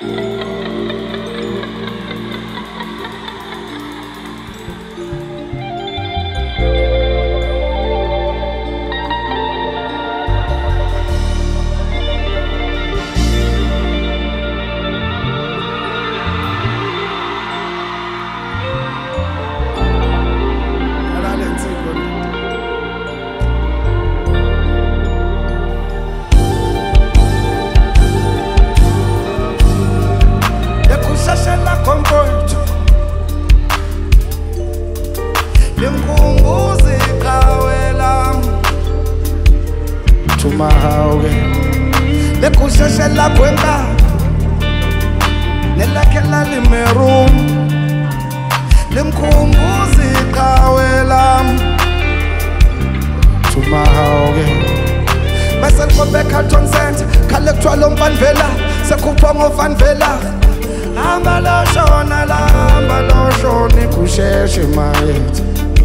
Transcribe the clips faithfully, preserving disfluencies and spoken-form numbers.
Lekusheshela kwenda nelakela limerum limkhumbuzi iqhawe lam Tumahauge bese likhombe Carlton Center khale kuthwala umfanvela sekhupha ngovanvela hamba lo shona la hamba lo shona kusheshe mayethi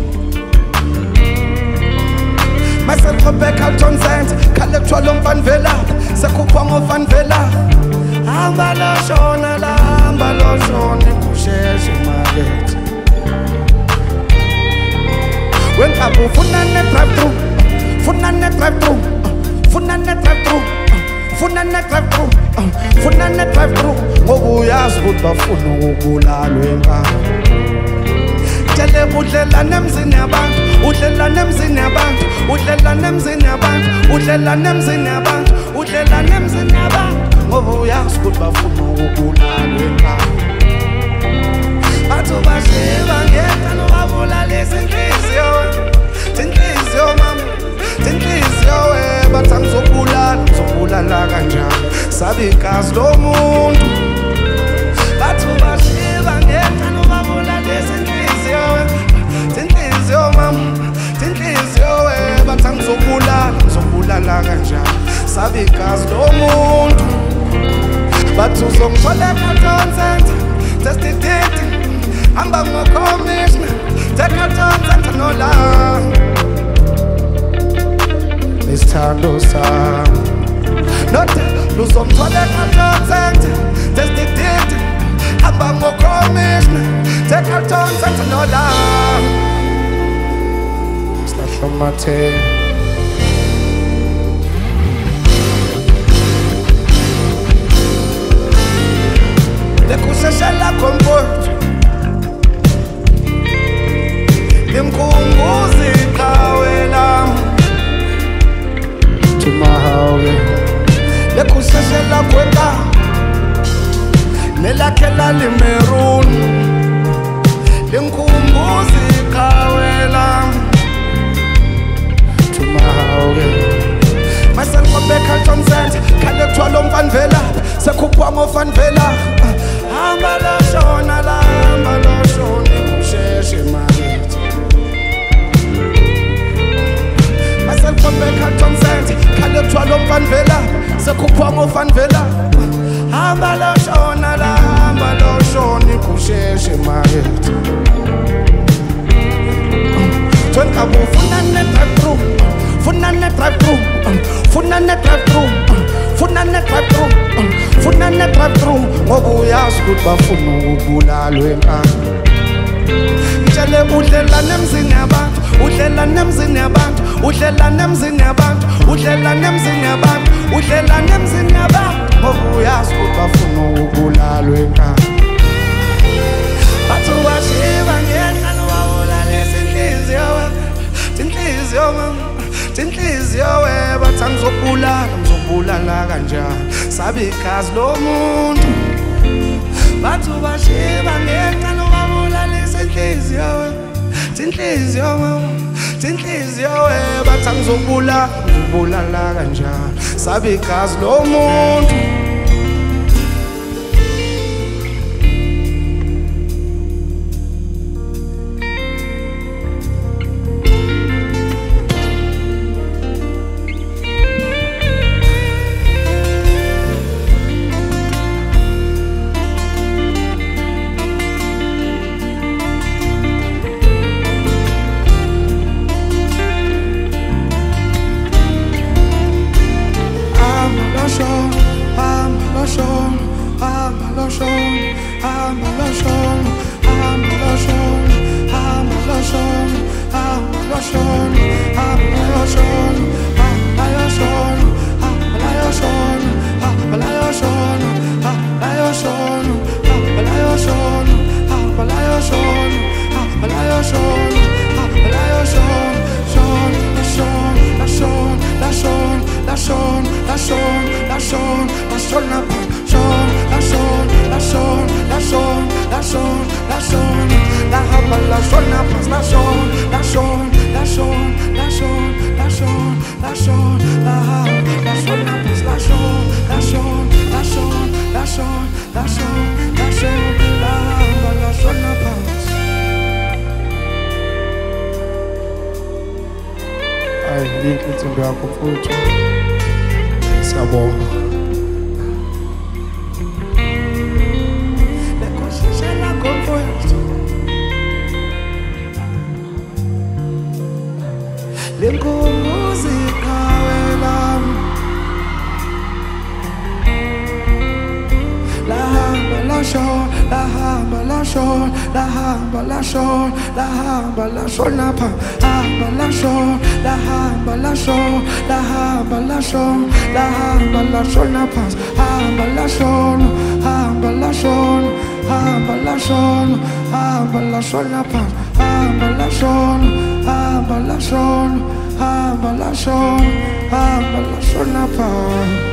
bese likhombe Carlton Center khale kuthwala umfanvela sekhupha ngovanvela hamba lo shona la hamba lo shona kusheshe mayethi when abu funa ne drive through funa ne drive through funa ne drive through funa ne drive through funa ne drive through ngoba uyazi ukuthi bafuna ukubulalwa enkaba tshele udlelane emzini yabantu udlelane emzini yabantu udlelane emzini yabantu udlelane emzini yabantu udlelane emzini yabantu ngoba uyazi ukuthi bafuna ukubulalwa enkaba bathu bashiba ngeka nobabulalisa inhliziyo inhliziyo mama inhliziyo bathi angizobulala ngizobulala kanjani sabe igazi lomuntu bathu bashiba ngeka nobabulalisa inhliziyo inhliziyo mama inhliziyo bathi angizobulala ngizobulala kanjani sabe igazi lomuntu bathu uzongithola eCarlton Center just it hamba ngo-commissioner eCarlton Center nola isithando sami note luzomthola eCarlton Center just it hamba ngo-commissioner eCarlton Center nola Sihlomathe lekusheshela comfort limkhumbuzi iqhawe lam Tumahauge lekusheshela kwenda nelakela limerun limkhumbuzi iqhawe lam Tumahauge bese likhombe eCarlton Center khale kuthwala umfanvela sekhupha ngovanvela hamba lo shona la hamba lo shona kusheshe makithi bese likhombe eCarlton Center khale kuthwala umfanvela sekhupha ngovanvela hamba lo shona la hamba lo shona kusheshe makithi Twenka bu funa ne drive through funa ne drive through funa ne drive through funa ne drive through funa ne drive through ngoba uyazi ukuthi bafuna ukubulalwa enkaba tshele udlelane emzini yabantu udlelane emzini yabantu udlelane emzini yabantu udlelane emzini yabantu udlelane emzini yabantu ngoba uyazi ukuthi bafuna ukubulalwa enkaba bathu bashiba ngeka nobabulalisa inhliziyo inhliziyo mama inhliziyo bathi angizobulala ngizobulala kanjani sabe igazi lomuntu bathu bashiba ngeka nobabulalisa inhliziyo inhliziyo mama inhliziyo bathi angizobulala ngizobulala kanjani sabe igazi lomuntu I'm lotion, I'm a lotion, I'm a lotion, I'm a lotion, I'm a lotion, I'm a lotion, I'm a lotion, I'm a lotion, I'm a lotion, I'm a lotion, I'm a lotion, I'm a lotion, I'm a lotion, I'm a lotion, son, la son, la son, la son, la son, la son, la son, la son, la son, la son, la son, la son, la son, la son, la hamba, la son, la paz, la son, la son, la son, la son, la son, la son, la hamba, la son, la paz, la son, la son, la son, la son, la son, la son, la hamba, la son, la paz. Ay, inhliziyo yakho mfuthu. Siyabonga. Lekosishela komfuthu. Lenkosi kawelam. La hamba la shon, la hamba la shon, la hamba la shon, la hamba la shon la pa, hamba la shon, la hamba la shon, la hamba la shon, la hamba la shon la pa, hamba la shon, hamba la shon, hamba la shon, hamba la shon la pa, hamba la shon, hamba la shon, hamba la shon, hamba la shon la pa.